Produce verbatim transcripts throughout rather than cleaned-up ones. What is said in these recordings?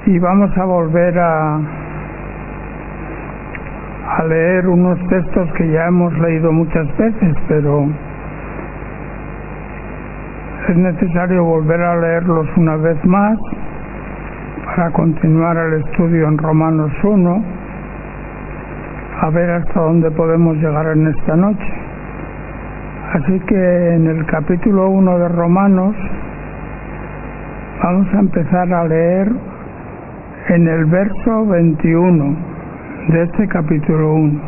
y vamos a volver a, a leer unos textos que ya hemos leído muchas veces, pero es necesario volver a leerlos una vez más para continuar el estudio en Romanos uno, a ver hasta dónde podemos llegar en esta noche. Así que en el capítulo uno de Romanos vamos a empezar a leer en el verso veintiuno de este capítulo uno,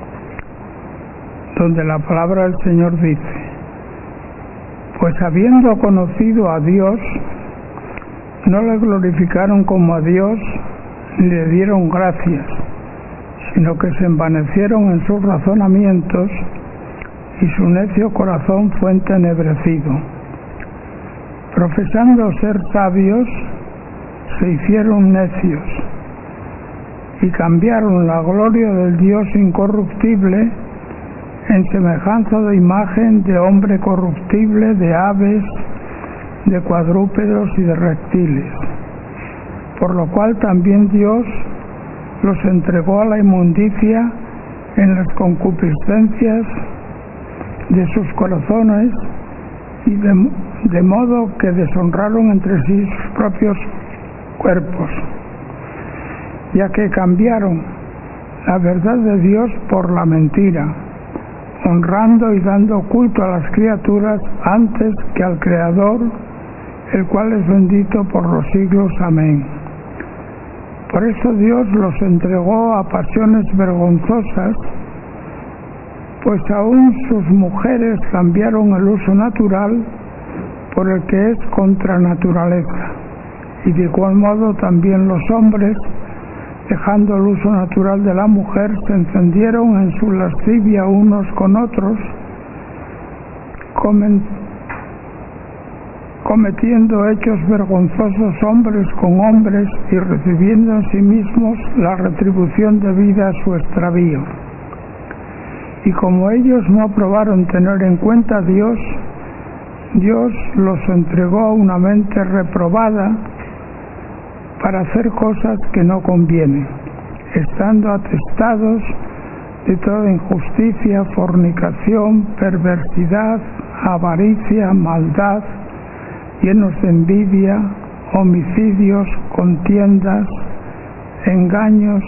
donde la palabra del Señor dice: pues habiendo conocido a Dios, no le glorificaron como a Dios ni le dieron gracias, sino que se envanecieron en sus razonamientos y su necio corazón fue entenebrecido. Profesando ser sabios, se hicieron necios y cambiaron la gloria del Dios incorruptible en semejanza de imagen de hombre corruptible, de aves, de cuadrúpedos y de reptiles, por lo cual también Dios los entregó a la inmundicia en las concupiscencias de sus corazones, y de, de modo que deshonraron entre sí sus propios cuerpos, ya que cambiaron la verdad de Dios por la mentira, honrando y dando culto a las criaturas antes que al Creador, el cual es bendito por los siglos. Amén. Por eso Dios los entregó a pasiones vergonzosas, pues aún sus mujeres cambiaron el uso natural por el que es contra naturaleza, y de igual modo también los hombres, dejando el uso natural de la mujer, se encendieron en su lascivia unos con otros, comen, cometiendo hechos vergonzosos hombres con hombres y recibiendo en sí mismos la retribución debida a su extravío. Y como ellos no aprobaron tener en cuenta a Dios, Dios los entregó a una mente reprobada para hacer cosas que no convienen, estando atestados de toda injusticia, fornicación, perversidad, avaricia, maldad, llenos de envidia, homicidios, contiendas, engaños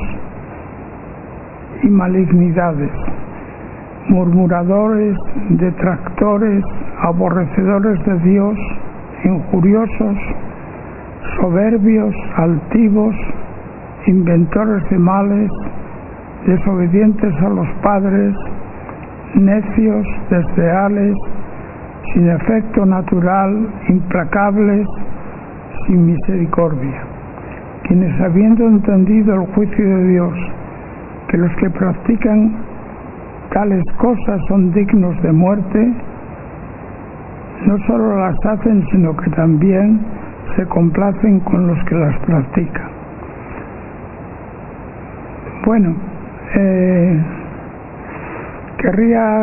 y malignidades, murmuradores, detractores, aborrecedores de Dios, injuriosos, soberbios, altivos, inventores de males, desobedientes a los padres, necios, desleales, sin afecto natural, implacables, sin misericordia, quienes, habiendo entendido el juicio de Dios, que los que practican tales cosas son dignos de muerte, no solo las hacen, sino que también se complacen con los que las practican. Bueno, eh, querría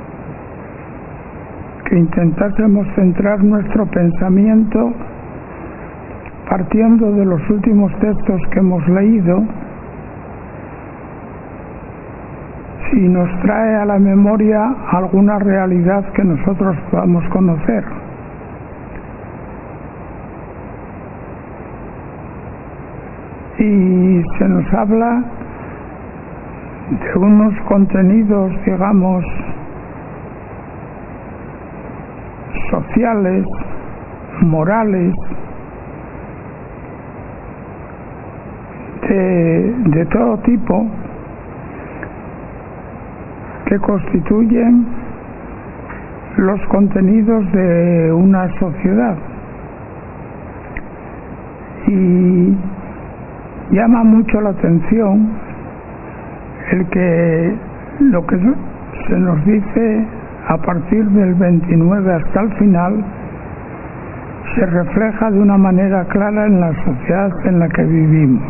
que intentásemos centrar nuestro pensamiento partiendo de los últimos textos que hemos leído, si nos trae a la memoria alguna realidad que nosotros podamos conocer. Y se nos habla de unos contenidos, digamos, sociales, morales, de, de todo tipo, que constituyen los contenidos de una sociedad. Y llama mucho la atención el que lo que se nos dice a partir del veintinueve hasta el final se refleja de una manera clara en la sociedad en la que vivimos.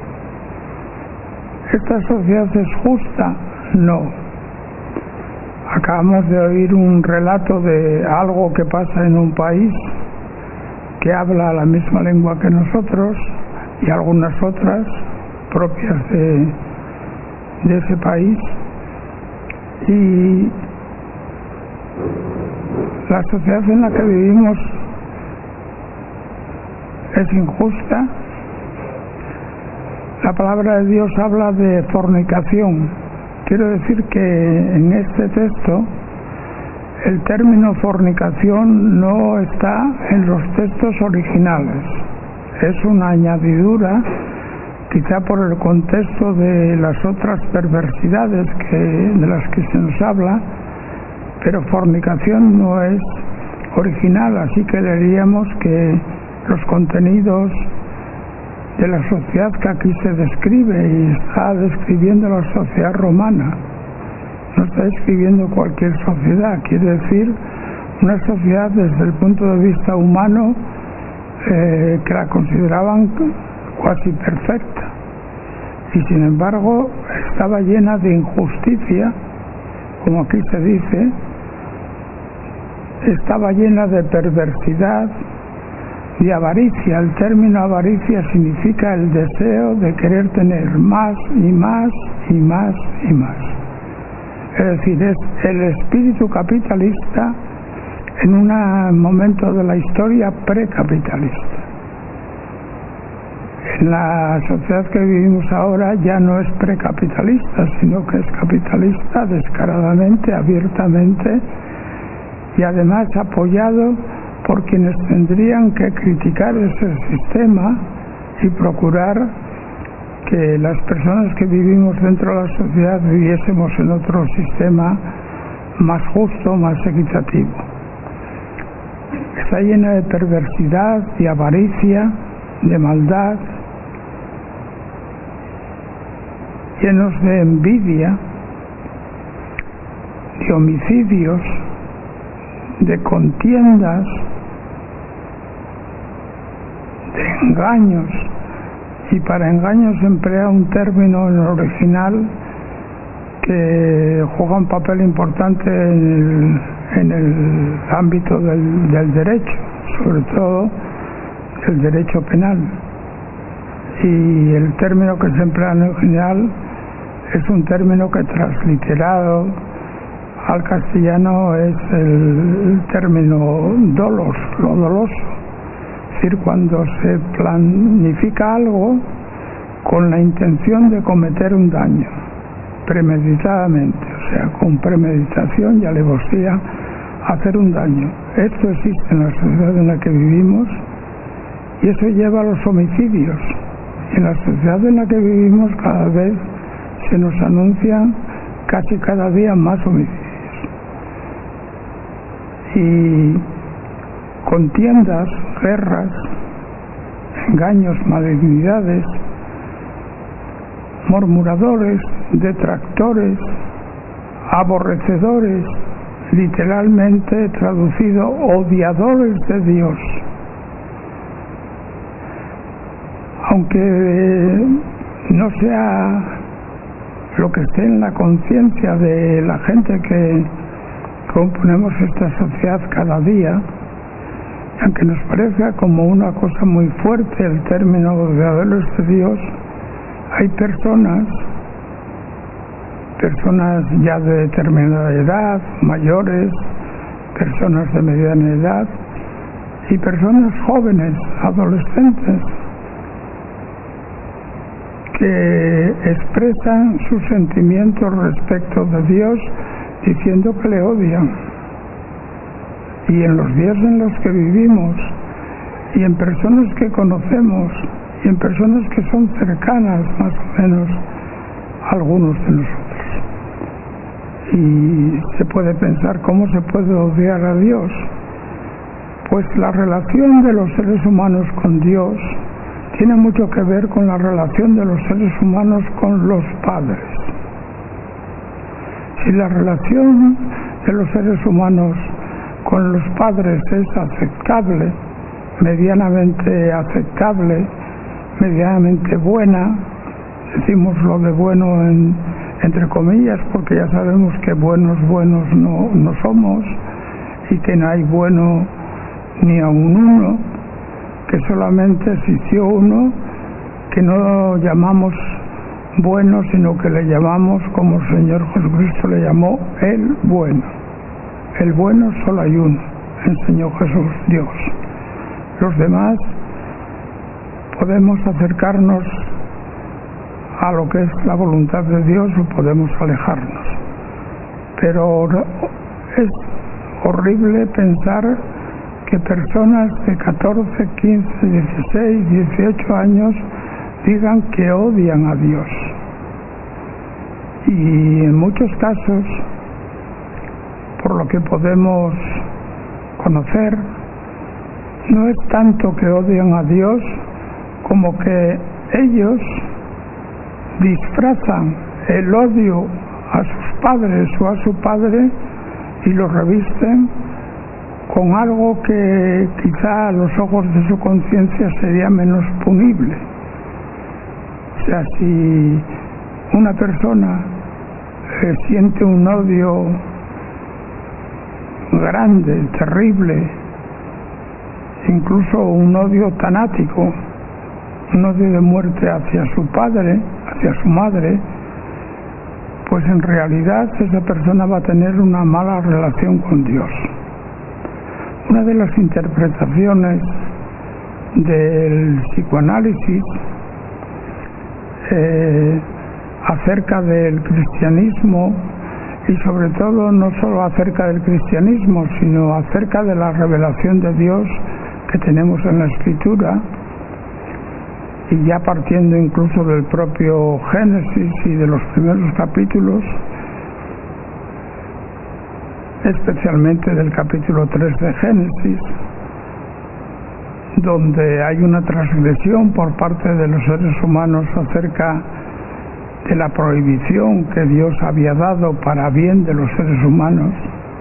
¿Esta sociedad es justa? No. Acabamos de oír un relato de algo que pasa en un país que habla la misma lengua que nosotros y algunas otras propias de, de ese país. Y la sociedad en la que vivimos es injusta. La palabra de Dios habla de fornicación. Quiero decir que en este texto el término fornicación no está en los textos originales. Es una añadidura, quizá por el contexto de las otras perversidades que, de las que se nos habla, pero fornicación no es original, así que diríamos que los contenidos de la sociedad que aquí se describe, y está describiendo la sociedad romana, no está describiendo cualquier sociedad, quiere decir una sociedad desde el punto de vista humano eh, que la consideraban casi perfecta, y sin embargo estaba llena de injusticia, como aquí se dice, estaba llena de perversidad y avaricia. El término avaricia significa el deseo de querer tener más y más y más y más. Es decir, es el espíritu capitalista en un momento de la historia precapitalista. En la sociedad que vivimos ahora ya no es precapitalista, sino que es capitalista descaradamente, abiertamente, y además apoyado por quienes tendrían que criticar ese sistema y procurar que las personas que vivimos dentro de la sociedad viviésemos en otro sistema más justo, más equitativo. Está llena de perversidad, de avaricia, de maldad, llenos de envidia, de homicidios, de contiendas, de engaños, y para engaños se emplea un término en el original que juega un papel importante en el, en el ámbito del, del derecho, sobre todo el derecho penal, y el término que se emplea en el original es un término que transliterado al castellano es el término dolos, lo doloso, es decir, cuando se planifica algo con la intención de cometer un daño, premeditadamente, o sea, con premeditación y alevosía, hacer un daño. Esto existe en la sociedad en la que vivimos y eso lleva a los homicidios. Y en la sociedad en la que vivimos cada vez se nos anuncian casi cada día más homicidios. Y contiendas, guerras, engaños, malignidades, murmuradores, detractores, aborrecedores, literalmente traducido, odiadores de Dios. Aunque no sea lo que esté en la conciencia de la gente que componemos esta sociedad cada día, aunque nos parezca como una cosa muy fuerte el término odiadores de Dios, hay personas, personas ya de determinada edad, mayores, personas de mediana edad y personas jóvenes, adolescentes, que expresan sus sentimientos respecto de Dios diciendo que le odian. Y en los días en los que vivimos, y en personas que conocemos, y en personas que son cercanas más o menos a algunos de nosotros. Y se puede pensar cómo se puede odiar a Dios. Pues la relación de los seres humanos con Dios tiene mucho que ver con la relación de los seres humanos con los padres. Si la relación de los seres humanos con los padres es aceptable, medianamente aceptable, medianamente buena, decimos lo de bueno en, entre comillas, porque ya sabemos que buenos buenos no, no somos, y que no hay bueno ni a un uno, que solamente existió uno que no llamamos bueno, sino que le llamamos como el Señor Jesucristo le llamó el bueno. El bueno solo hay uno, enseñó Jesús, Dios. Los demás podemos acercarnos a lo que es la voluntad de Dios o podemos alejarnos. Pero es horrible pensar que personas de catorce, quince, dieciséis, dieciocho años digan que odian a Dios. Y en muchos casos, por lo que podemos conocer, no es tanto que odian a Dios como que ellos disfrazan el odio a sus padres o a su padre y lo revisten con algo que quizá a los ojos de su conciencia sería menos punible. O sea, si una persona eh, siente un odio grande, terrible, incluso un odio tanático, un odio de muerte hacia su padre, hacia su madre, pues en realidad esa persona va a tener una mala relación con Dios. Una de las interpretaciones del psicoanálisis eh, acerca del cristianismo, y sobre todo no solo acerca del cristianismo, sino acerca de la revelación de Dios que tenemos en la Escritura, y ya partiendo incluso del propio Génesis y de los primeros capítulos, especialmente del capítulo tres de Génesis, donde hay una transgresión por parte de los seres humanos acerca de la prohibición que Dios había dado para bien de los seres humanos.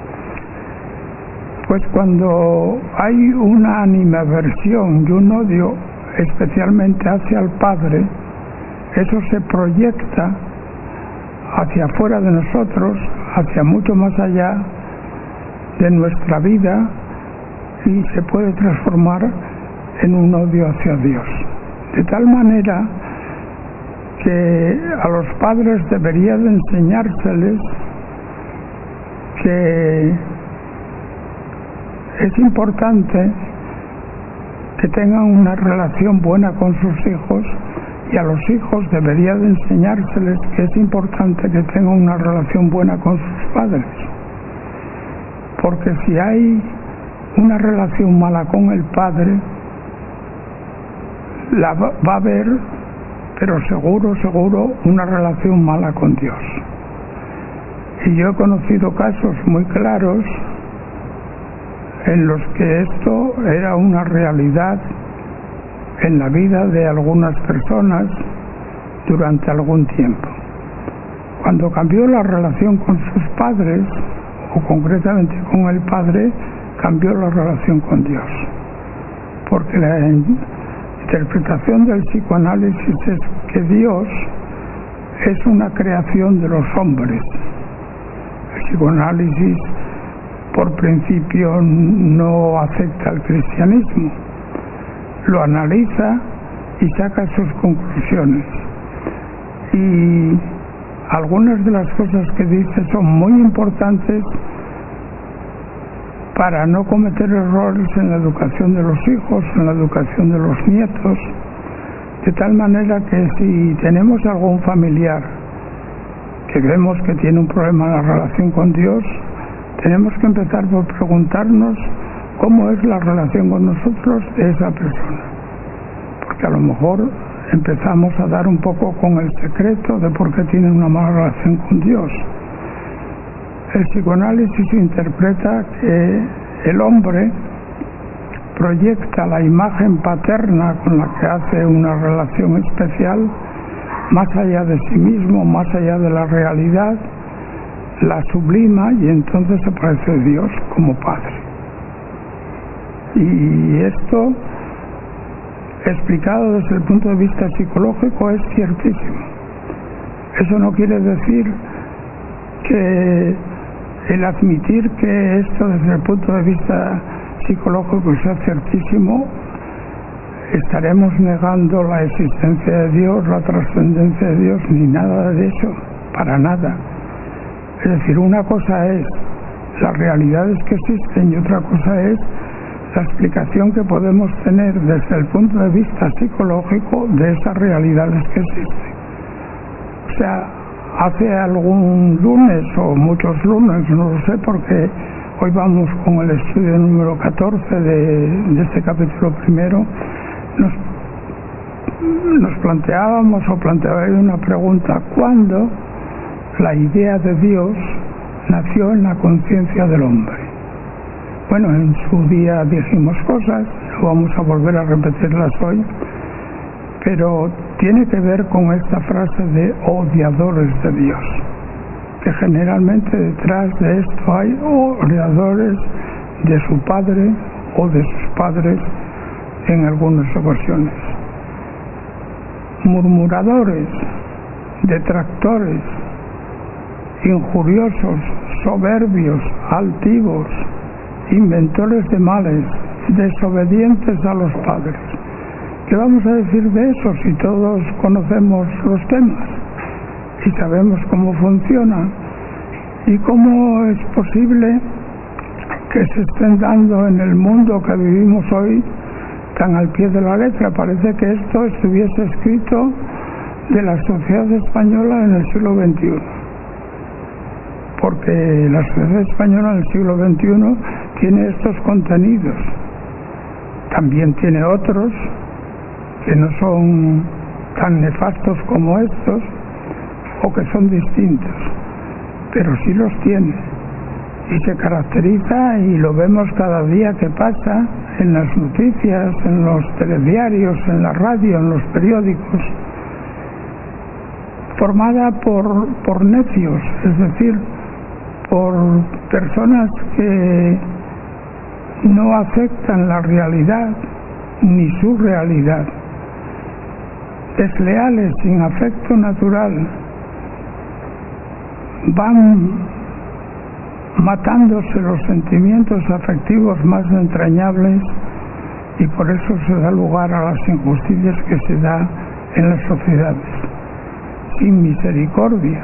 Pues cuando hay una animadversión y un odio especialmente hacia el Padre, eso se proyecta hacia afuera de nosotros, hacia mucho más allá de nuestra vida, y se puede transformar en un odio hacia Dios. De tal manera que a los padres debería de enseñárseles que es importante que tengan una relación buena con sus hijos, y a los hijos debería de enseñárseles que es importante que tengan una relación buena con sus padres, porque si hay una relación mala con el padre, la va a haber, pero seguro, seguro, una relación mala con Dios. Y yo he conocido casos muy claros en los que esto era una realidad en la vida de algunas personas durante algún tiempo. Cuando cambió la relación con sus padres, o concretamente con el padre, cambió la relación con Dios. Porque la interpretación del psicoanálisis es que Dios es una creación de los hombres. El psicoanálisis, por principio, no acepta el cristianismo, lo analiza y saca sus conclusiones, y algunas de las cosas que dice son muy importantes para no cometer errores en la educación de los hijos, en la educación de los nietos, de tal manera que si tenemos algún familiar que vemos que tiene un problema en la relación con Dios, tenemos que empezar por preguntarnos cómo es la relación con nosotros de esa persona, porque a lo mejor empezamos a dar un poco con el secreto de por qué tiene una mala relación con Dios. El psicoanálisis interpreta que el hombre proyecta la imagen paterna con la que hace una relación especial más allá de sí mismo, más allá de la realidad, la sublima, y entonces aparece Dios como Padre. Y esto, explicado desde el punto de vista psicológico, es ciertísimo. Eso no quiere decir que el admitir que esto desde el punto de vista psicológico sea ciertísimo estaremos negando la existencia de Dios, la trascendencia de Dios, ni nada de eso, para nada. Es decir, una cosa es las realidades que existen y otra cosa es la explicación que podemos tener desde el punto de vista psicológico de esas realidades que existen. O sea, hace algún lunes o muchos lunes, no lo sé, porque hoy vamos con el estudio número catorce de, de este capítulo primero, nos, nos planteábamos o planteaba una pregunta: ¿cuándo la idea de Dios nació en la conciencia del hombre? Bueno, en su día dijimos cosas, no vamos a volver a repetirlas hoy, pero tiene que ver con esta frase de odiadores de Dios, que generalmente detrás de esto hay odiadores de su padre o de sus padres en algunas ocasiones, murmuradores, detractores, injuriosos, soberbios, altivos, inventores de males, desobedientes a los padres. ¿Qué vamos a decir de eso si todos conocemos los temas y sabemos cómo funcionan y cómo es posible que se estén dando en el mundo que vivimos hoy tan al pie de la letra? Parece que esto estuviese escrito de la sociedad española en el siglo veintiuno, porque la sociedad española en el siglo veintiuno tiene estos contenidos. También tiene otros que no son tan nefastos como estos o que son distintos, pero sí los tiene y se caracteriza, y lo vemos cada día que pasa en las noticias, en los telediarios, en la radio, en los periódicos, formada por, por necios, es decir, por personas que no aceptan la realidad ni su realidad, desleales, sin afecto natural, van matándose los sentimientos afectivos más entrañables, y por eso se da lugar a las injusticias que se da en las sociedades, sin misericordia.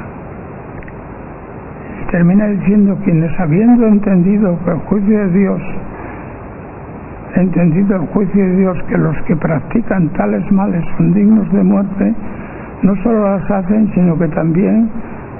Termina diciendo: quienes, habiendo entendido que el juicio de Dios, entendido el juicio de Dios, que los que practican tales males son dignos de muerte, no solo las hacen, sino que también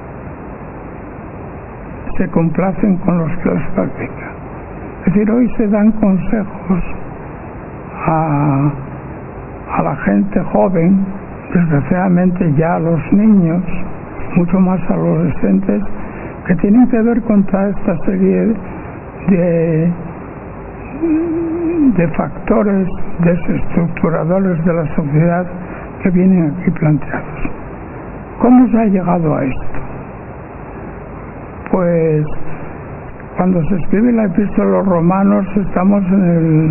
se complacen con los que los practican. Es decir, hoy se dan consejos a, a la gente joven, desgraciadamente ya a los niños, mucho más a los adolescentes, que tienen que ver con toda esta serie de, de factores desestructuradores de la sociedad que vienen aquí planteados. ¿Cómo se ha llegado a esto? Pues cuando se escribe la epístola a los romanos estamos en el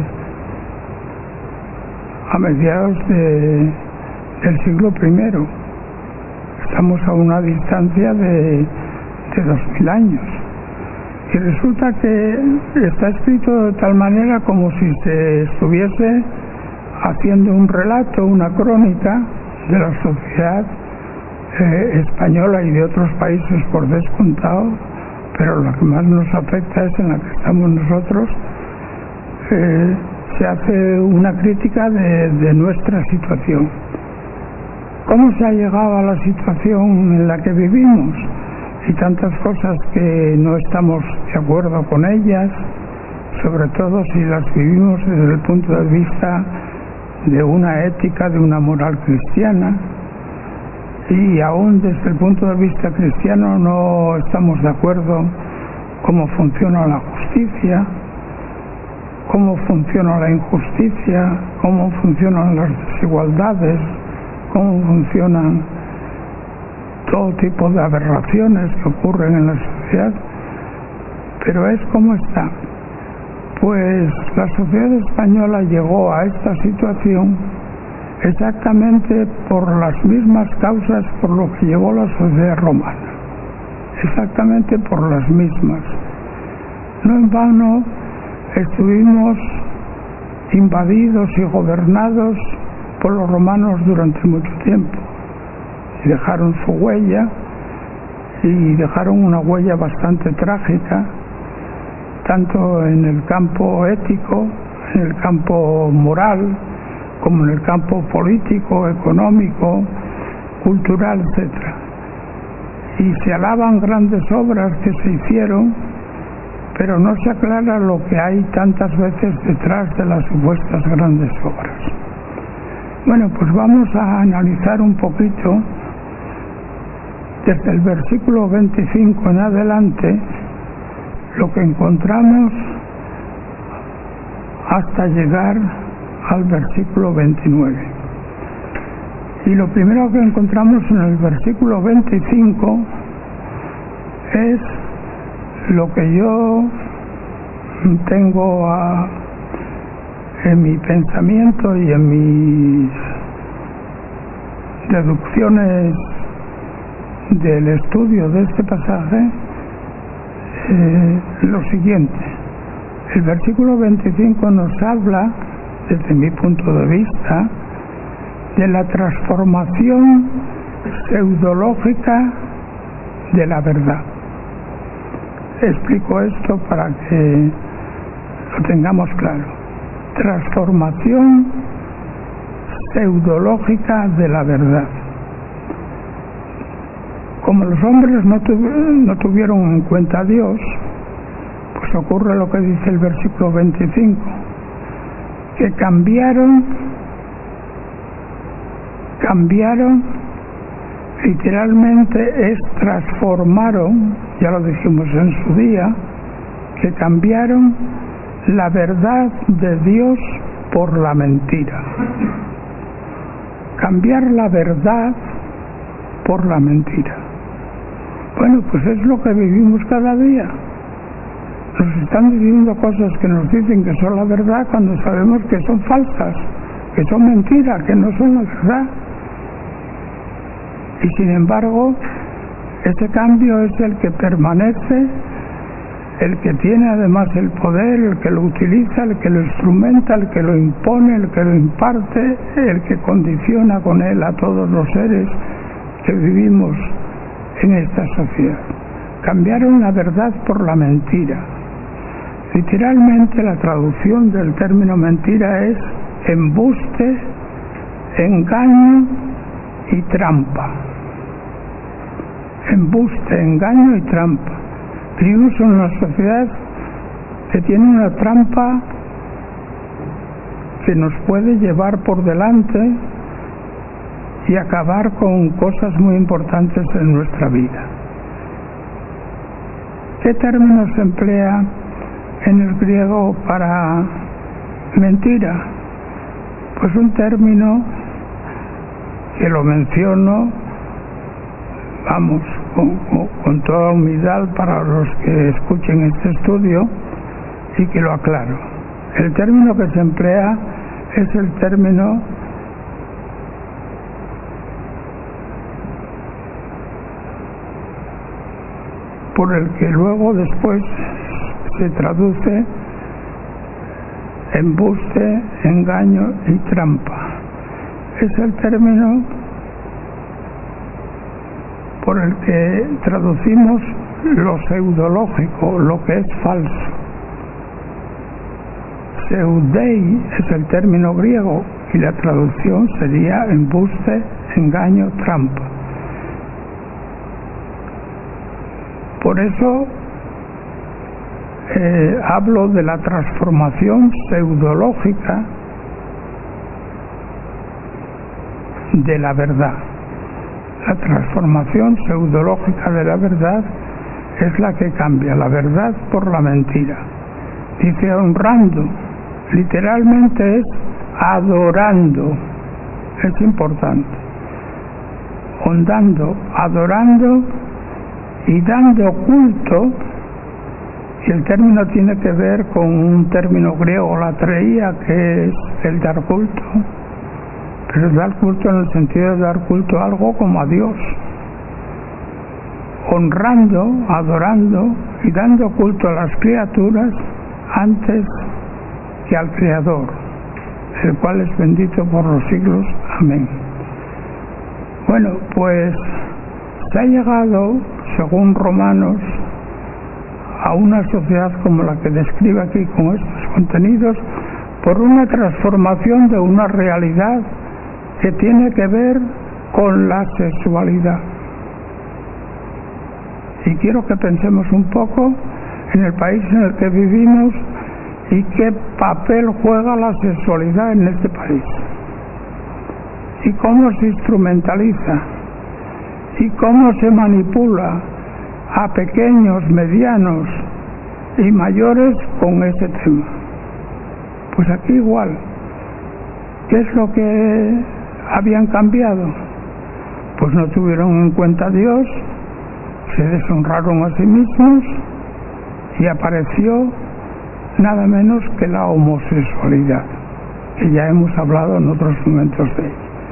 a mediados de, del siglo primero, estamos a una distancia de de dos mil años, y resulta que está escrito de tal manera como si se estuviese haciendo un relato, una crónica de la sociedad eh, española y de otros países por descontado, pero lo que más nos afecta es en la que estamos nosotros. Eh, se hace una crítica de, de nuestra situación. ¿Cómo se ha llegado a la situación en la que vivimos? Y tantas cosas que no estamos de acuerdo con ellas, sobre todo si las vivimos desde el punto de vista de una ética, de una moral cristiana, y aún desde el punto de vista cristiano no estamos de acuerdo cómo funciona la justicia, cómo funciona la injusticia, cómo funcionan las desigualdades, cómo funcionan todo tipo de aberraciones que ocurren en la sociedad. Pero es como está. Pues la sociedad española llegó a esta situación exactamente por las mismas causas por lo que llegó la sociedad romana, exactamente por las mismas. No en vano estuvimos invadidos y gobernados por los romanos durante mucho tiempo, y dejaron su huella, y dejaron una huella bastante trágica, tanto en el campo ético, en el campo moral, como en el campo político, económico, cultural, etcétera. Y se alaban grandes obras que se hicieron, pero no se aclara lo que hay tantas veces detrás de las supuestas grandes obras. Bueno, pues vamos a analizar un poquito desde el versículo veinticinco en adelante lo que encontramos hasta llegar al versículo veintinueve. Y lo primero que encontramos en el versículo veinticinco es lo que yo tengo a, en mi pensamiento y en mis deducciones del estudio de este pasaje, eh, lo siguiente. El versículo veinticinco nos habla, desde mi punto de vista, de la transformación pseudológica de la verdad. Explico esto para que lo tengamos claro. Transformación pseudológica de la verdad. Como los hombres no, tuv no tuvieron en cuenta a Dios, pues ocurre lo que dice el versículo veinticinco, que cambiaron, cambiaron, literalmente es transformaron, ya lo dijimos en su día, que cambiaron la verdad de Dios por la mentira. Cambiar la verdad por la mentira. Bueno, pues es lo que vivimos cada día. Nos están diciendo cosas que nos dicen que son la verdad cuando sabemos que son falsas, que son mentiras, que no son la verdad. Y sin embargo, ese cambio es el que permanece, el que tiene además el poder, el que lo utiliza, el que lo instrumenta, el que lo impone, el que lo imparte, el que condiciona con él a todos los seres que vivimos en esta sociedad. Cambiaron la verdad por la mentira. Literalmente la traducción del término mentira es embuste, engaño y trampa. Embuste, engaño y trampa. Vivimos en una sociedad que tiene una trampa que nos puede llevar por delante y acabar con cosas muy importantes en nuestra vida. ¿Qué término se emplea en el griego para mentira? Pues un término que lo menciono, vamos, con, con, con toda humildad para los que escuchen este estudio, y que lo aclaro. El término que se emplea es el término por el que luego después se traduce embuste, engaño y trampa. Es el término por el que traducimos lo pseudológico, lo que es falso. Pseudei es el término griego y la traducción sería embuste, engaño, trampa. Por eso eh, hablo de la transformación pseudológica de la verdad. La transformación pseudológica de la verdad es la que cambia la verdad por la mentira. Dice honrando, literalmente es adorando, es importante. Honrando, adorando y dando culto, y el término tiene que ver con un término griego, latreía, que es el dar culto, pero dar culto en el sentido de dar culto a algo como a Dios, honrando, adorando y dando culto a las criaturas antes que al Creador. el cual es bendito por los siglos. Amén. Bueno, pues se ha llegado, según Romanos, a una sociedad como la que describe aquí con estos contenidos, por una transformación de una realidad que tiene que ver con la sexualidad. Y quiero que pensemos un poco en el país en el que vivimos y qué papel juega la sexualidad en este país, y cómo se instrumentaliza, y cómo se manipula a pequeños, medianos y mayores con ese tema. Pues aquí igual. ¿Qué es lo que habían cambiado? Pues no tuvieron en cuenta a Dios, se deshonraron a sí mismos y apareció nada menos que la homosexualidad, que ya hemos hablado en otros momentos de ella.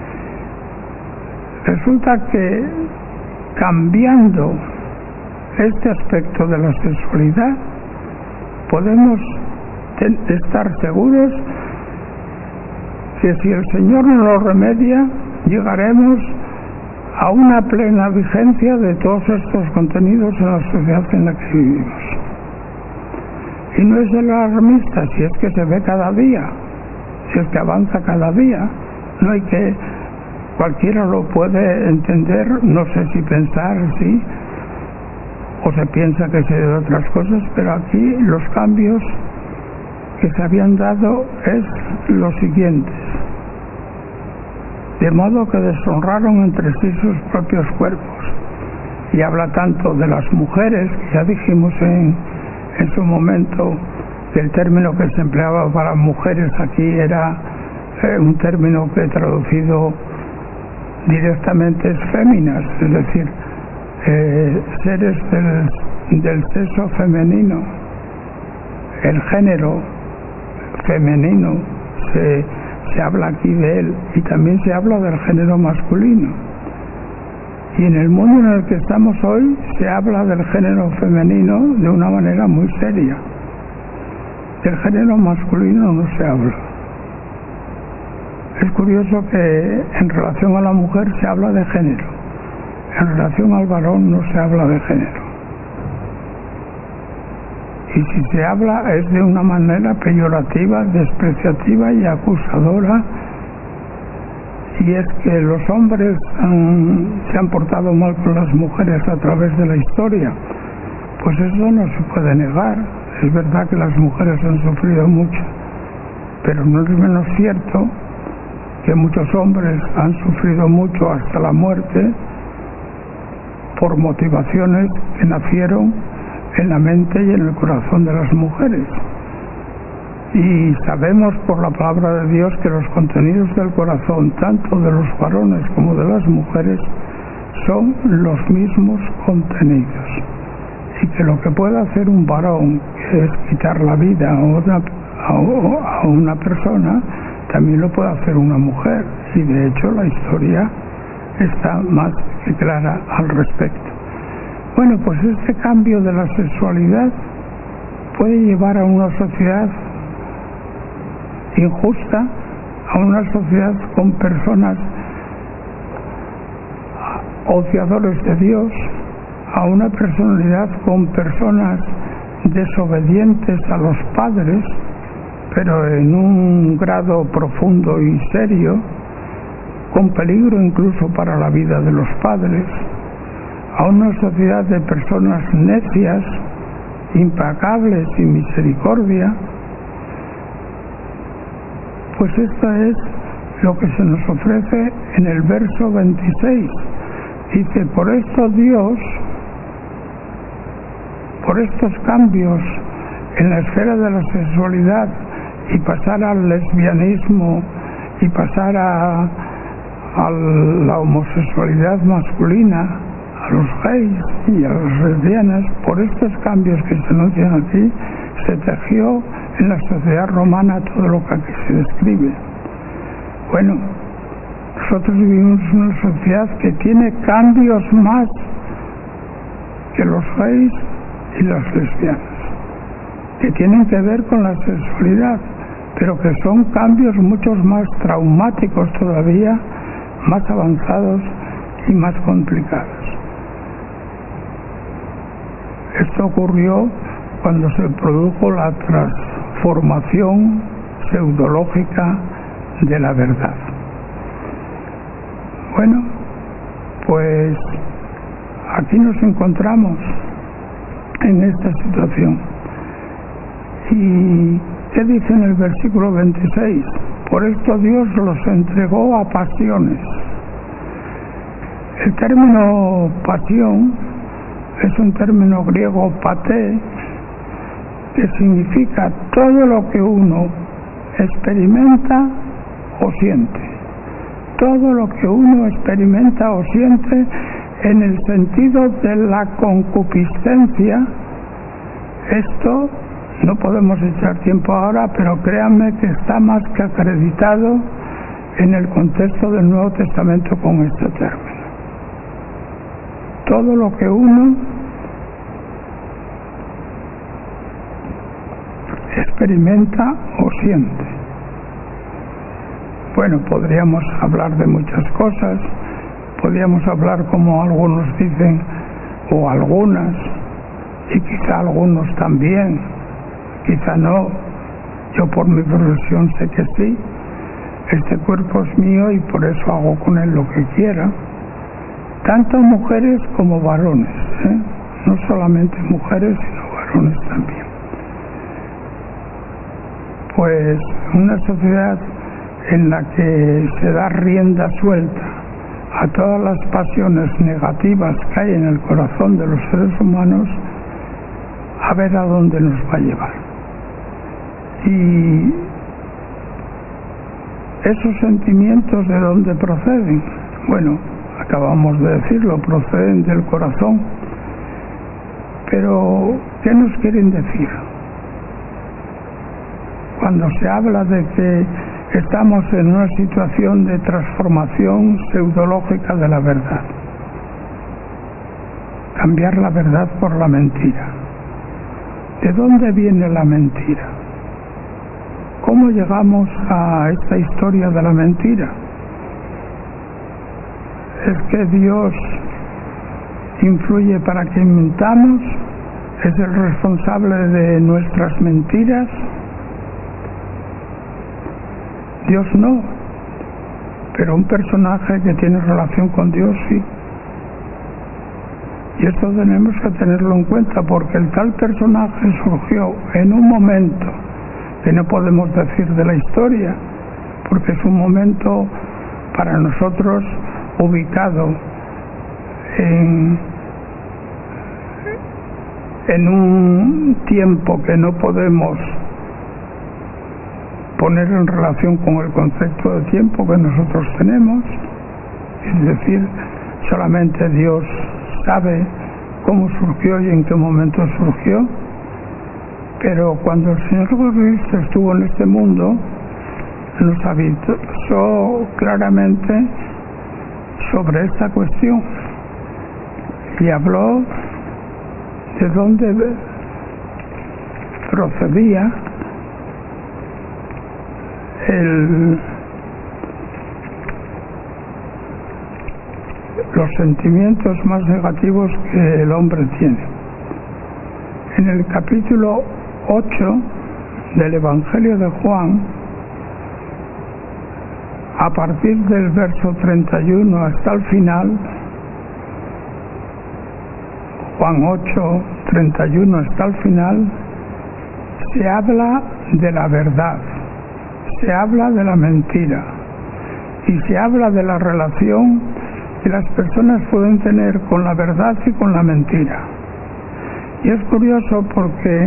Resulta que cambiando este aspecto de la sexualidad podemos estar seguros que si el Señor no lo remedia, llegaremos a una plena vigencia de todos estos contenidos en la sociedad en la que vivimos. Y no es alarmista, si es que se ve cada día, si es que avanza cada día. No hay que, cualquiera lo puede entender, no sé si pensar, sí, o se piensa que se de otras cosas, pero aquí los cambios que se habían dado es los siguientes. De modo que deshonraron entre sí sus propios cuerpos. Y habla tanto de las mujeres, que ya dijimos en, en su momento que el término que se empleaba para mujeres aquí era eh, un término que traducido directamente es féminas, es decir, eh, seres del, del sexo femenino. El género femenino se, se habla aquí de él, y también se habla del género masculino. Y en el mundo en el que estamos hoy se habla del género femenino de una manera muy seria. Del género masculino no se habla. Es curioso que en relación a la mujer se habla de género, en relación al varón no se habla de género. Y si se habla es de una manera peyorativa, despreciativa y acusadora. Y es que los hombres han, se han portado mal con las mujeres a través de la historia. Pues eso no se puede negar. Es verdad que las mujeres han sufrido mucho, pero no es menos cierto que muchos hombres han sufrido mucho hasta la muerte por motivaciones que nacieron en la mente y en el corazón de las mujeres. Y sabemos por la palabra de Dios que los contenidos del corazón, tanto de los varones como de las mujeres, son los mismos contenidos. Y que lo que puede hacer un varón, que es quitar la vida a una, a, a una persona, también lo puede hacer una mujer. Y de hecho la historia está más que clara al respecto. Bueno, pues este cambio de la sexualidad puede llevar a una sociedad injusta, a una sociedad con personas odiadores de Dios, a una personalidad con personas desobedientes a los padres, pero en un grado profundo y serio, con peligro incluso para la vida de los padres, a una sociedad de personas necias, implacables, sin misericordia. Pues esto es lo que se nos ofrece en el verso veintiséis. Dice, por esto Dios, por estos cambios en la esfera de la sexualidad, y pasar al lesbianismo y pasar a, a la homosexualidad masculina, a los gays y a las lesbianas, por estos cambios que se anuncian aquí, se tejió en la sociedad romana todo lo que aquí se describe. Bueno, nosotros vivimos en una sociedad que tiene cambios más que los gays y las lesbianas, que tienen que ver con la sexualidad, pero que son cambios muchos más traumáticos todavía, más avanzados y más complicados. Esto ocurrió cuando se produjo la transformación pseudológica de la verdad. Bueno, pues aquí nos encontramos en esta situación. ¿Y qué dice en el versículo veintiséis? Por esto Dios los entregó a pasiones. El término pasión es un término griego paté, que significa todo lo que uno experimenta o siente. Todo lo que uno experimenta o siente en el sentido de la concupiscencia. Esto no podemos echar tiempo ahora, pero créanme que está más que acreditado en el contexto del Nuevo Testamento con este término. Todo lo que uno experimenta o siente. Bueno, podríamos hablar de muchas cosas, podríamos hablar como algunos dicen, o algunas, y quizá algunos también, quizá no, yo por mi profesión sé que sí, este cuerpo es mío y por eso hago con él lo que quiera, tanto mujeres como varones, ¿eh? No solamente mujeres, sino varones también. Pues una sociedad en la que se da rienda suelta a todas las pasiones negativas que hay en el corazón de los seres humanos, a ver a dónde nos va a llevar. Y esos sentimientos, ¿de dónde proceden? Bueno, acabamos de decirlo, proceden del corazón. Pero, ¿qué nos quieren decir? Cuando se habla de que estamos en una situación de transformación pseudológica de la verdad. Cambiar la verdad por la mentira. ¿De dónde viene la mentira? ¿Cómo llegamos a esta historia de la mentira? ¿Es que Dios influye para que mintamos? ¿Es el responsable de nuestras mentiras? Dios no, pero un personaje que tiene relación con Dios sí. Y esto tenemos que tenerlo en cuenta, porque el tal personaje surgió en un momento que no podemos decir de la historia, porque es un momento para nosotros ubicado en, en un tiempo que no podemos poner en relación con el concepto de tiempo que nosotros tenemos, es decir, solamente Dios sabe cómo surgió y en qué momento surgió, pero cuando el Señor Jesucristo estuvo en este mundo, nos avisó claramente sobre esta cuestión y habló de dónde procedía El, los sentimientos más negativos que el hombre tiene. En el capítulo ocho del Evangelio de Juan, a partir del verso treinta y uno hasta el final, Juan ocho, treinta y uno hasta el final, se habla de la verdad, se habla de la mentira y se habla de la relación que las personas pueden tener con la verdad y con la mentira. Y es curioso porque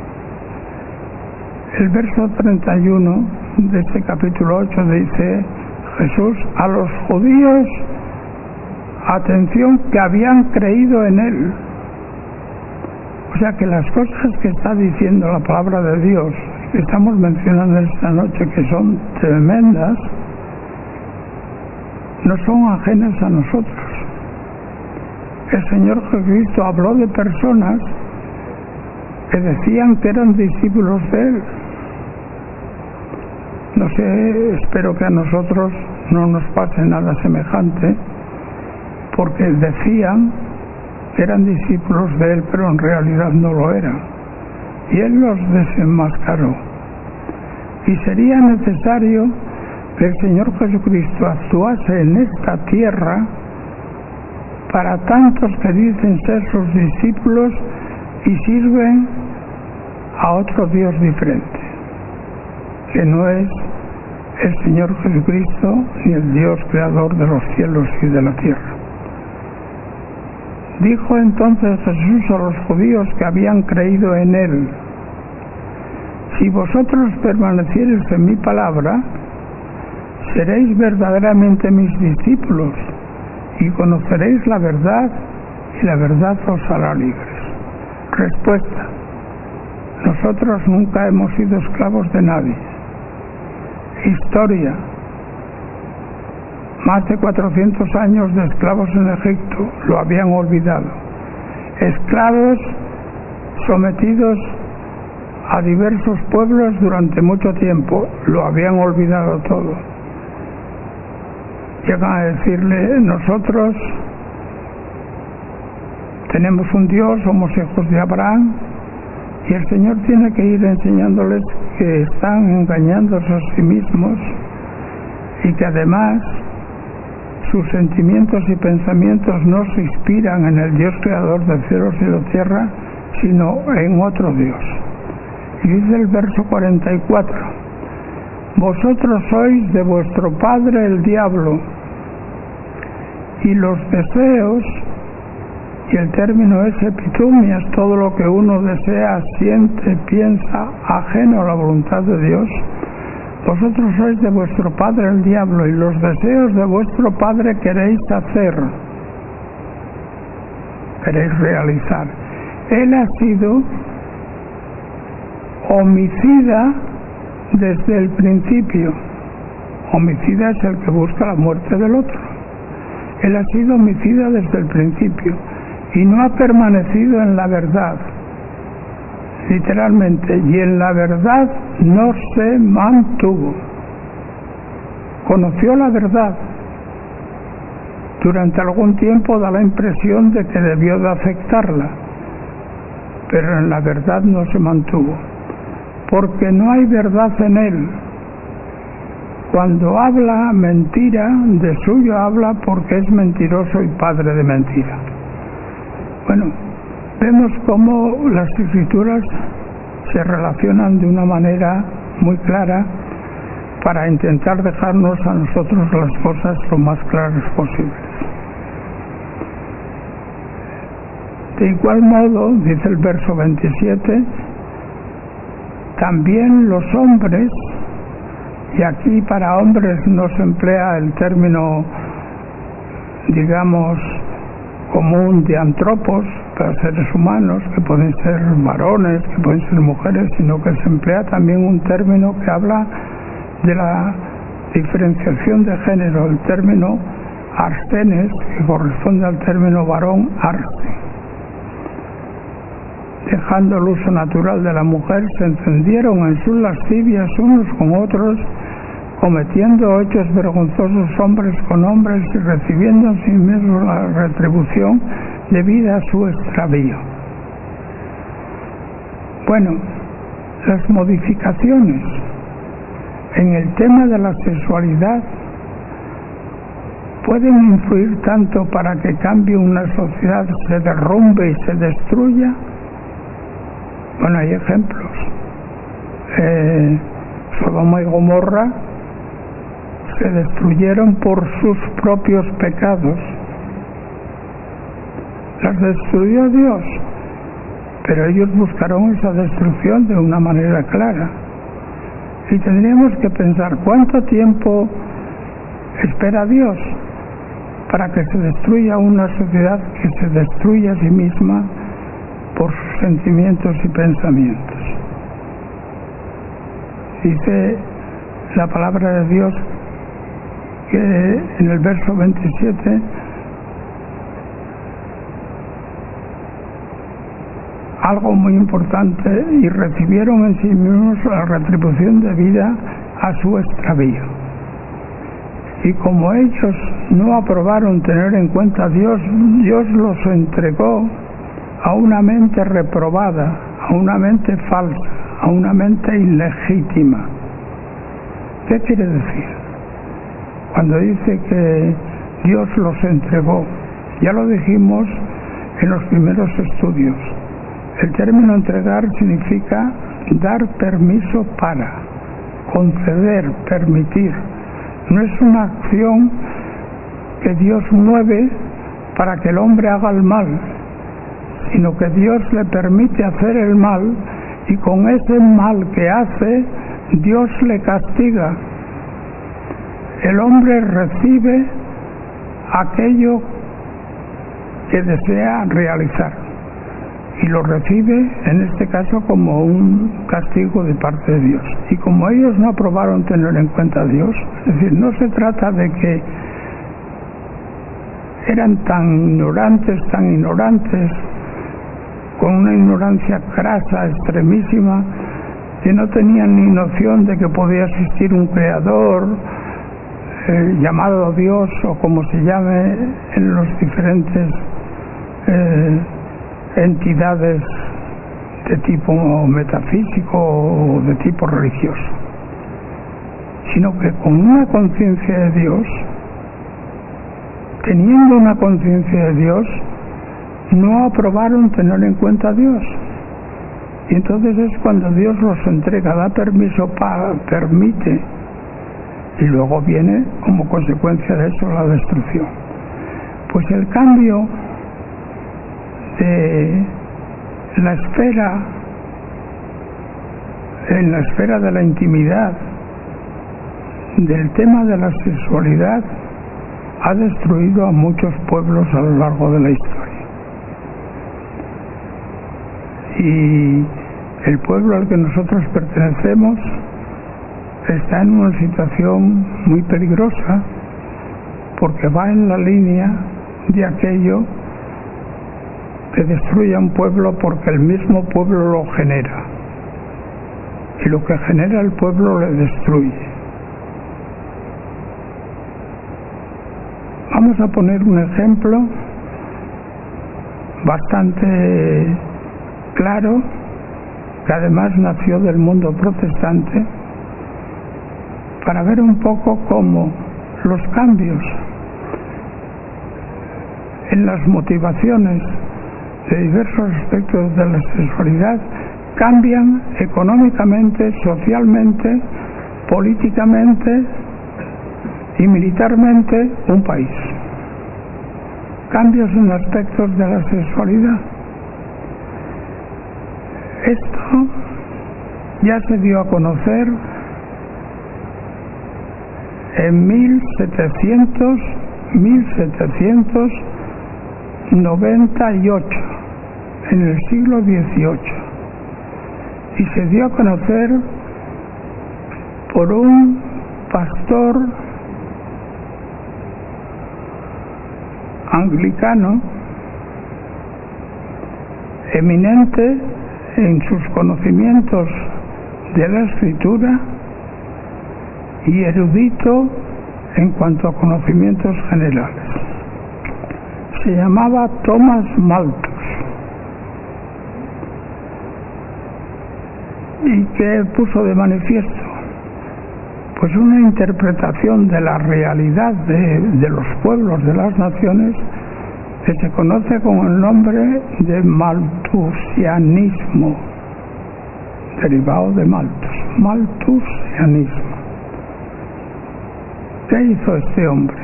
el verso treinta y uno de este capítulo ocho dice Jesús a los judíos, atención, que habían creído en él. O sea que las cosas que está diciendo la palabra de Dios, que estamos mencionando esta noche, que son tremendas, no son ajenas a nosotros. El Señor Jesucristo habló de personas que decían que eran discípulos de Él. No sé, espero que a nosotros no nos pase nada semejante, porque decían que eran discípulos de él, pero en realidad no lo eran. Y él los desenmascaró. Y sería necesario que el Señor Jesucristo actuase en esta tierra para tantos que dicen ser sus discípulos y sirven a otro Dios diferente, que no es el Señor Jesucristo ni el Dios creador de los cielos y de la tierra. Dijo entonces Jesús a los judíos que habían creído en él: si vosotros permaneciereis en mi palabra, seréis verdaderamente mis discípulos y conoceréis la verdad, y la verdad os hará libres. Respuesta: nosotros nunca hemos sido esclavos de nadie. Historia: más de cuatrocientos años de esclavos en Egipto, lo habían olvidado. Esclavos sometidos a diversos pueblos durante mucho tiempo, lo habían olvidado todo. Llegan a decirle: nosotros tenemos un Dios, somos hijos de Abraham, y el Señor tiene que ir enseñándoles que están engañándose a sí mismos y que además sus sentimientos y pensamientos no se inspiran en el Dios creador de cielos y de tierra, sino en otro Dios. Y dice el verso cuarenta y cuatro: vosotros sois de vuestro padre el diablo, y los deseos, y el término es epitumias, todo lo que uno desea, siente, piensa, ajeno a la voluntad de Dios. Vosotros sois de vuestro padre el diablo, y los deseos de vuestro padre queréis hacer, queréis realizar. Él ha sido homicida desde el principio. Homicida es el que busca la muerte del otro. Él ha sido homicida desde el principio y no ha permanecido en la verdad, literalmente, y en la verdad no se mantuvo. Conoció la verdad. Durante algún tiempo da la impresión de que debió de aceptarla, pero en la verdad no se mantuvo, porque no hay verdad en él. Cuando habla mentira, de suyo habla, porque es mentiroso y padre de mentira. Bueno, vemos cómo las escrituras se relacionan de una manera muy clara para intentar dejarnos a nosotros las cosas lo más claras posibles. De igual modo, dice el verso veintisiete, también los hombres, y aquí para hombres no se emplea el término, digamos, común de antropos, para seres humanos, que pueden ser varones, que pueden ser mujeres, sino que se emplea también un término que habla de la diferenciación de género, el término arstenes, que corresponde al término varón arste. Dejando el uso natural de la mujer, se encendieron en sus lascivias unos con otros, cometiendo hechos vergonzosos hombres con hombres y recibiendo en sí mismos la retribución debida a su extravío. Bueno, las modificaciones en el tema de la sexualidad pueden influir tanto para que cambie una sociedad, se derrumbe y se destruya. Bueno, hay ejemplos. Eh, Sodoma y Gomorra se destruyeron por sus propios pecados. Las destruyó Dios, pero ellos buscaron esa destrucción de una manera clara. Y tendríamos que pensar cuánto tiempo espera Dios para que se destruya una sociedad que se destruye a sí misma por sus sentimientos y pensamientos. Dice la palabra de Dios que en el verso veintisiete, algo muy importante: y recibieron en sí mismos la retribución debida a su extravío. Y como ellos no aprobaron tener en cuenta a Dios, Dios los entregó a una mente reprobada, a una mente falsa, a una mente ilegítima. ¿Qué quiere decir? Cuando dice que Dios los entregó, ya lo dijimos en los primeros estudios. El término entregar significa dar permiso para, conceder, permitir. No es una acción que Dios mueve para que el hombre haga el mal, sino que Dios le permite hacer el mal y con ese mal que hace, Dios le castiga. El hombre recibe aquello que desea realizar y lo recibe en este caso como un castigo de parte de Dios. Y como ellos no aprobaron tener en cuenta a Dios, es decir, no se trata de que eran tan ignorantes, tan ignorantes, con una ignorancia crasa, extremísima, que no tenían ni noción de que podía existir un creador eh, llamado Dios, o como se llame en los diferentes eh, entidades de tipo metafísico o de tipo religioso, sino que con una conciencia de Dios, teniendo una conciencia de Dios, no aprobaron tener en cuenta a Dios. Y entonces es cuando Dios los entrega, da permiso, para, permite, y luego viene como consecuencia de eso la destrucción. Pues el cambio de la esfera, en la esfera de la intimidad, del tema de la sexualidad, ha destruido a muchos pueblos a lo largo de la historia. Y el pueblo al que nosotros pertenecemos está en una situación muy peligrosa, porque va en la línea de aquello que destruye a un pueblo, porque el mismo pueblo lo genera, y lo que genera el pueblo le destruye. Vamos a poner un ejemplo bastante claro, que además nació del mundo protestante, para ver un poco cómo los cambios en las motivaciones de diversos aspectos de la sexualidad cambian económicamente, socialmente, políticamente y militarmente un país. Cambios en aspectos de la sexualidad. Esto ya se dio a conocer en mil setecientos noventa y ocho, en el siglo dieciocho, y se dio a conocer por un pastor anglicano eminente en sus conocimientos de la escritura y erudito en cuanto a conocimientos generales. Se llamaba Thomas Malthus. ¿Y qué puso de manifiesto? Pues una interpretación de la realidad de, de los pueblos, de las naciones, que se conoce con el nombre de malthusianismo, derivado de Malthus, malthusianismo. ¿Qué hizo este hombre?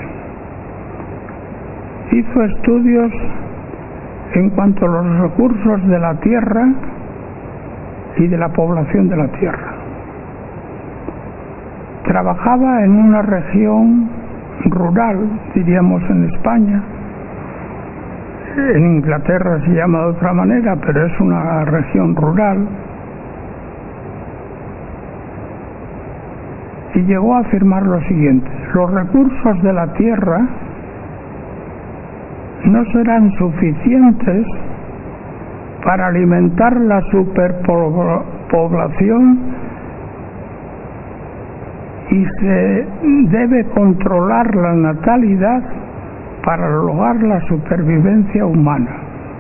Hizo estudios en cuanto a los recursos de la tierra y de la población de la tierra. Trabajaba en una región rural, diríamos en España. En Inglaterra se llama de otra manera, pero es una región rural. Y llegó a afirmar lo siguiente: los recursos de la tierra no serán suficientes para alimentar la superpoblación y se debe controlar la natalidad para lograr la supervivencia humana.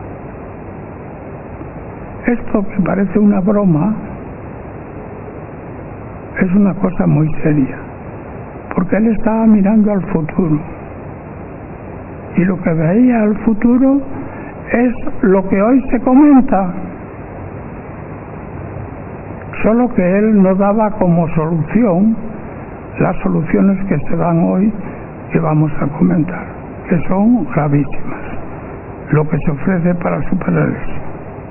Esto que parece una broma es una cosa muy seria, porque él estaba mirando al futuro, y lo que veía al futuro es lo que hoy se comenta, solo que él no daba como solución las soluciones que se dan hoy, que vamos a comentar, que son gravísimas, lo que se ofrece para superar eso.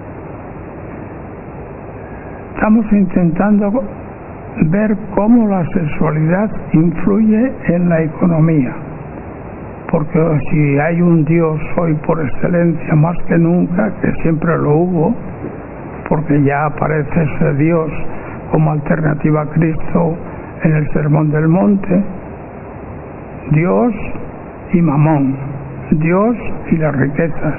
Estamos intentando ver cómo la sexualidad influye en la economía, porque si hay un Dios hoy por excelencia más que nunca, que siempre lo hubo, porque ya aparece ese Dios como alternativa a Cristo en el Sermón del Monte, Dios y Mamón, Dios y las riquezas.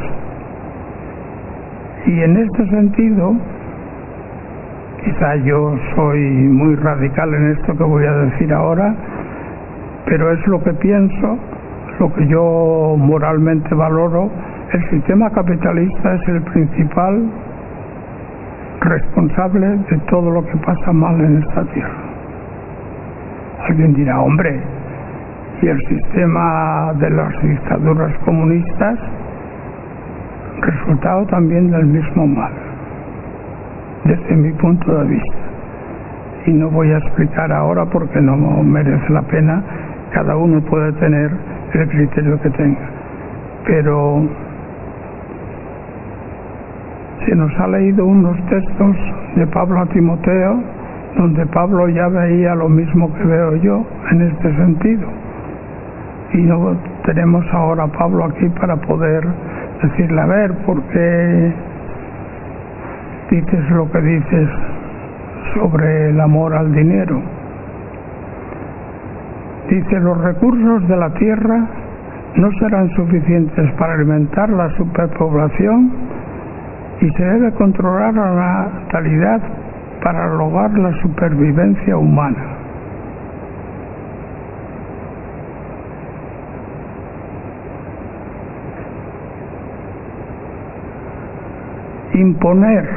Y en este sentido, quizá yo soy muy radical en esto que voy a decir ahora, pero es lo que pienso, lo que yo moralmente valoro. El sistema capitalista es el principal responsable de todo lo que pasa mal en esta tierra. Alguien dirá, hombre, y el sistema de las dictaduras comunistas, resultado también del mismo mal, desde mi punto de vista. Y no voy a explicar ahora porque no merece la pena, cada uno puede tener el criterio que tenga. Pero se nos ha leído unos textos de Pablo a Timoteo, donde Pablo ya veía lo mismo que veo yo en este sentido. Y no tenemos ahora a Pablo aquí para poder decirle, a ver, ¿por qué dices lo que dices sobre el amor al dinero? Dice, los recursos de la tierra no serán suficientes para alimentar la superpoblación y se debe controlar la natalidad para lograr la supervivencia humana. Imponer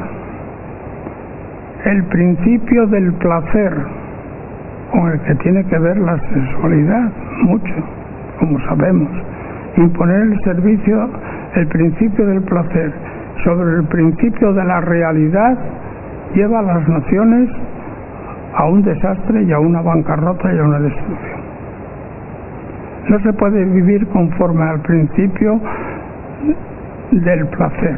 el principio del placer, con el que tiene que ver la sexualidad, mucho, como sabemos. Imponer el servicio, el principio del placer sobre el principio de la realidad lleva a las naciones a un desastre y a una bancarrota y a una destrucción. No se puede vivir conforme al principio del placer.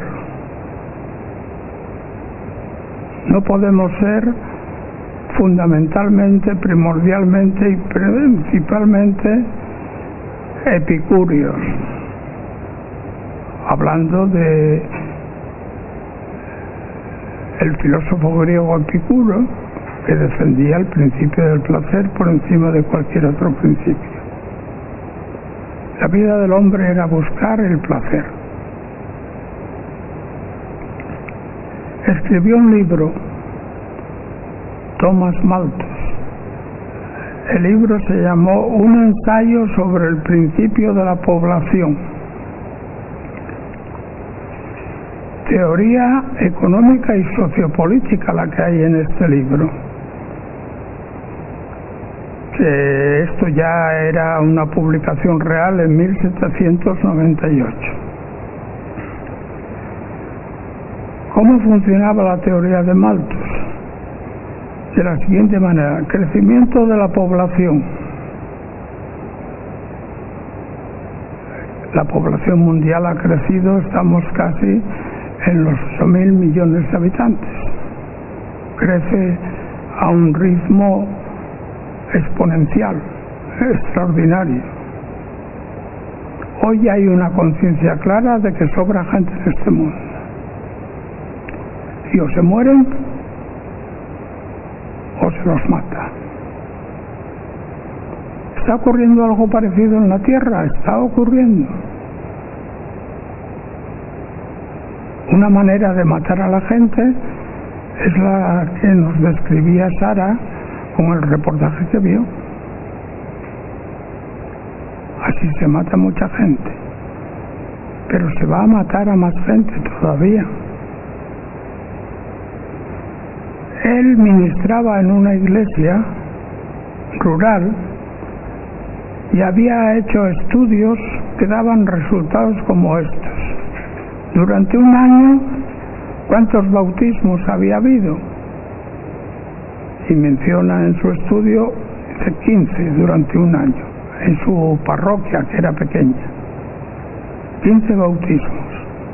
No podemos ser fundamentalmente, primordialmente y principalmente epicúreos, hablando de el filósofo griego Epicuro, que defendía el principio del placer por encima de cualquier otro principio. La vida del hombre era buscar el placer. Escribió un libro, Thomas Malthus. El libro se llamó Un ensayo sobre el principio de la población. Teoría económica y sociopolítica la que hay en este libro. Que esto ya era una publicación real en mil setecientos noventa y ocho. ¿Cómo funcionaba la teoría de Malthus? De la siguiente manera: crecimiento de la población. La población mundial ha crecido, estamos casi en los ocho mil millones de habitantes. Crece a un ritmo exponencial, extraordinario. Hoy hay una conciencia clara de que sobra gente en este mundo. Y o se mueren o se los mata. ¿Está ocurriendo algo parecido en la Tierra? Está ocurriendo. Una manera de matar a la gente es la que nos describía Sara con el reportaje que vio. así se mata mucha gente, pero se va a matar a más gente todavía. Él ministraba en una iglesia rural y había hecho estudios que daban resultados como estos. Durante un año, ¿cuántos bautismos había habido? Y menciona en su estudio quince durante un año, en su parroquia, que era pequeña. quince bautismos.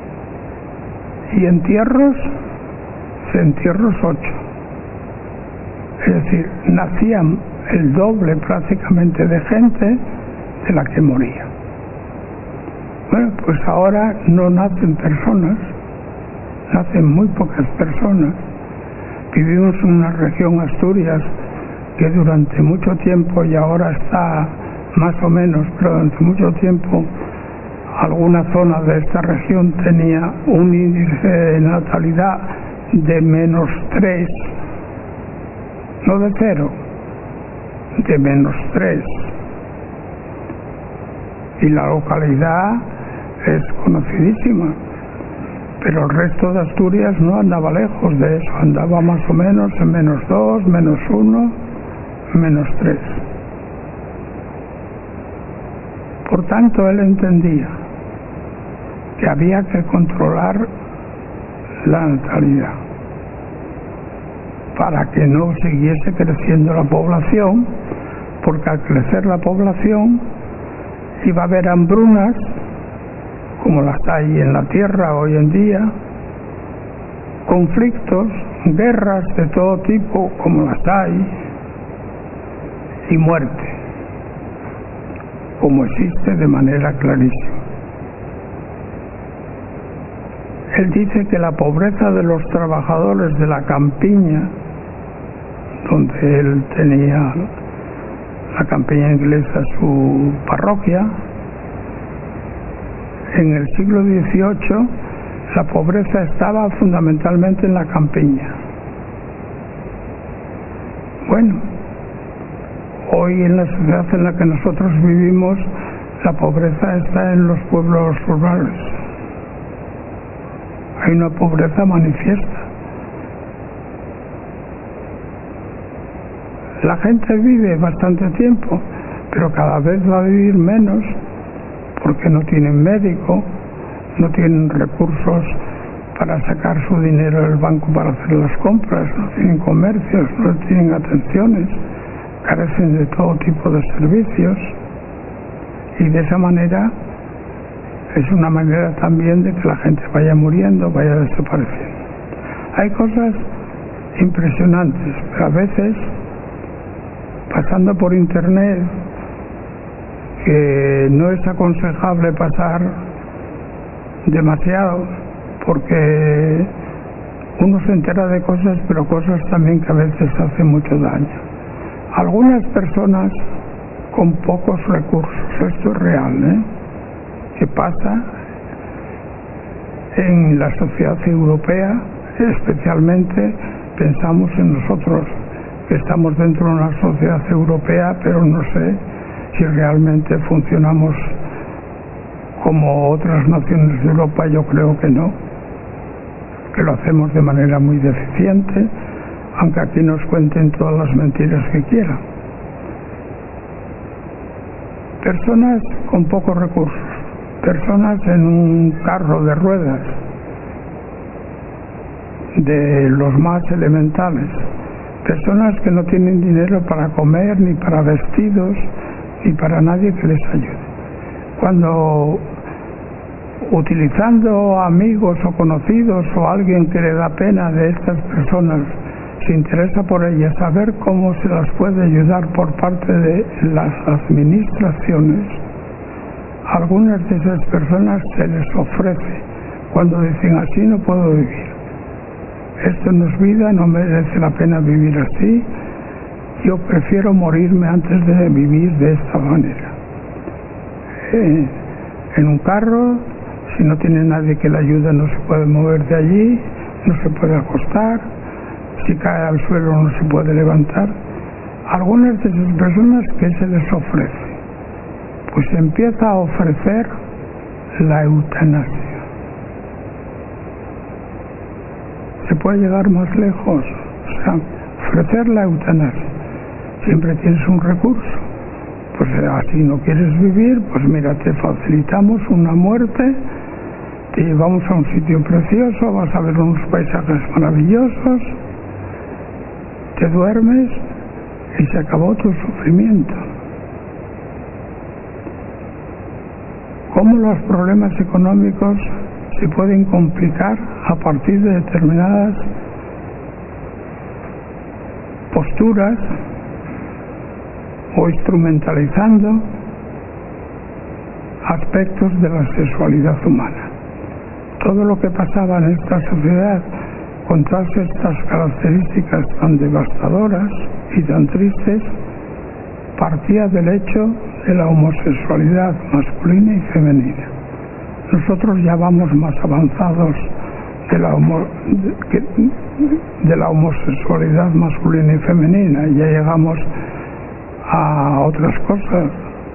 Y entierros, entierros ocho. Es decir, nacían el doble prácticamente de gente de la que moría. Bueno, pues ahora no nacen personas, nacen muy pocas personas. Vivimos en una región, Asturias, que durante mucho tiempo, y ahora está más o menos, pero durante mucho tiempo, alguna zona de esta región tenía un índice de natalidad de menos tres, no de cero, de menos tres. Y la localidad es conocidísima, pero el resto de Asturias no andaba lejos de eso, andaba más o menos en menos dos, menos uno, menos tres. Por tanto, él entendía que había que controlar la natalidad para que no siguiese creciendo la población, porque al crecer la población iba a haber hambrunas, como las hay en la tierra hoy en día, conflictos, guerras de todo tipo, como las hay, y muerte, como existe de manera clarísima. Él dice que la pobreza de los trabajadores de la campiña, donde él tenía la campiña inglesa, su parroquia, en el siglo dieciocho la pobreza estaba fundamentalmente en la campiña. Bueno, hoy en la sociedad en la que nosotros vivimos, la pobreza está en los pueblos rurales. Hay una pobreza manifiesta. La gente vive bastante tiempo, pero cada vez va a vivir menos, porque no tienen médico, no tienen recursos para sacar su dinero del banco para hacer las compras, no tienen comercios, no tienen atenciones, carecen de todo tipo de servicios, y de esa manera es una manera también de que la gente vaya muriendo, vaya desapareciendo. Hay cosas impresionantes, pero a veces, pasando por internet, que no es aconsejable pasar demasiado, porque uno se entera de cosas, pero cosas también que a veces hacen mucho daño. Algunas personas con pocos recursos, esto es real, ¿eh? que pasa en la sociedad europea, especialmente pensamos en nosotros, que estamos dentro de una sociedad europea, pero no sé si realmente funcionamos como otras naciones de Europa. Yo creo que no, que lo hacemos de manera muy deficiente, aunque aquí nos cuenten todas las mentiras que quieran. Personas con pocos recursos, personas en un carro de ruedas, de los más elementales, personas que no tienen dinero para comer, ni para vestidos, ni para nadie que les ayude. Cuando, utilizando amigos o conocidos o alguien que le da pena de estas personas, se interesa por ellas, saber cómo se las puede ayudar por parte de las administraciones, algunas de esas personas se les ofrece cuando dicen: así no puedo vivir, esto no es vida, no merece la pena vivir así, yo prefiero morirme antes de vivir de esta manera. Eh, en un carro, si no tiene nadie que le ayude, no se puede mover de allí, no se puede acostar, si cae al suelo no se puede levantar. Algunas de esas personas, que se les ofrece pues se empieza a ofrecer la eutanasia. Se puede llegar más lejos, o sea, ofrecer la eutanasia. Siempre tienes un recurso. Pues así no quieres vivir, pues mira, te facilitamos una muerte, te llevamos a un sitio precioso, vas a ver unos paisajes maravillosos, te duermes y se acabó tu sufrimiento. ¿Cómo los problemas económicos se pueden complicar a partir de determinadas posturas o instrumentalizando aspectos de la sexualidad humana? Todo lo que pasaba en esta sociedad con todas estas características tan devastadoras y tan tristes partía del hecho de la homosexualidad masculina y femenina. Nosotros ya vamos más avanzados de la, homo, de, de la homosexualidad masculina y femenina, ya llegamos a otras cosas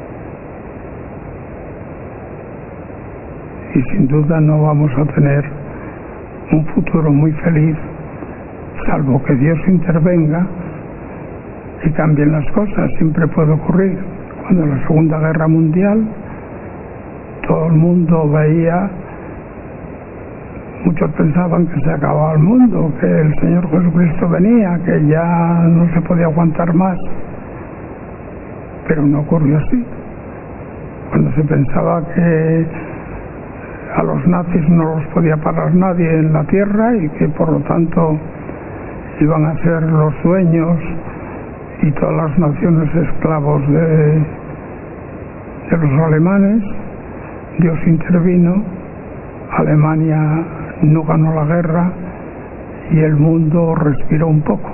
y sin duda no vamos a tener un futuro muy feliz, salvo que Dios intervenga y cambien las cosas. Siempre puede ocurrir. Cuando en la Segunda Guerra Mundial todo el mundo veía, muchos pensaban que se acababa el mundo, que el Señor Jesucristo venía, que ya no se podía aguantar más, pero no ocurrió así. Cuando se pensaba que a los nazis no los podía parar nadie en la tierra y que por lo tanto iban a ser los dueños y todas las naciones esclavos de, de los alemanes, Dios intervino, Alemania no ganó la guerra y el mundo respiró un poco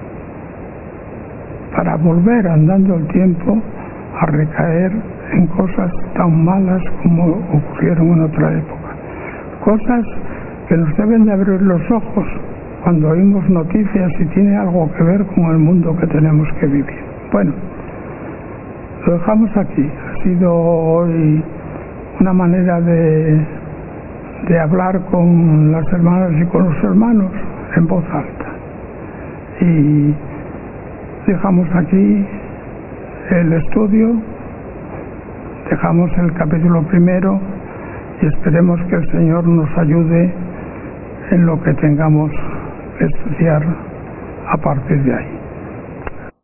para volver, andando el tiempo, a recaer en cosas tan malas como ocurrieron en otra época. Cosas que nos deben de abrir los ojos cuando oímos noticias y tiene algo que ver con el mundo que tenemos que vivir. Bueno, lo dejamos aquí. Ha sido hoy una manera de, de hablar con las hermanas y con los hermanos en voz alta. Y dejamos aquí el estudio, dejamos el capítulo primero y esperemos que el Señor nos ayude en lo que tengamos que estudiar a partir de ahí.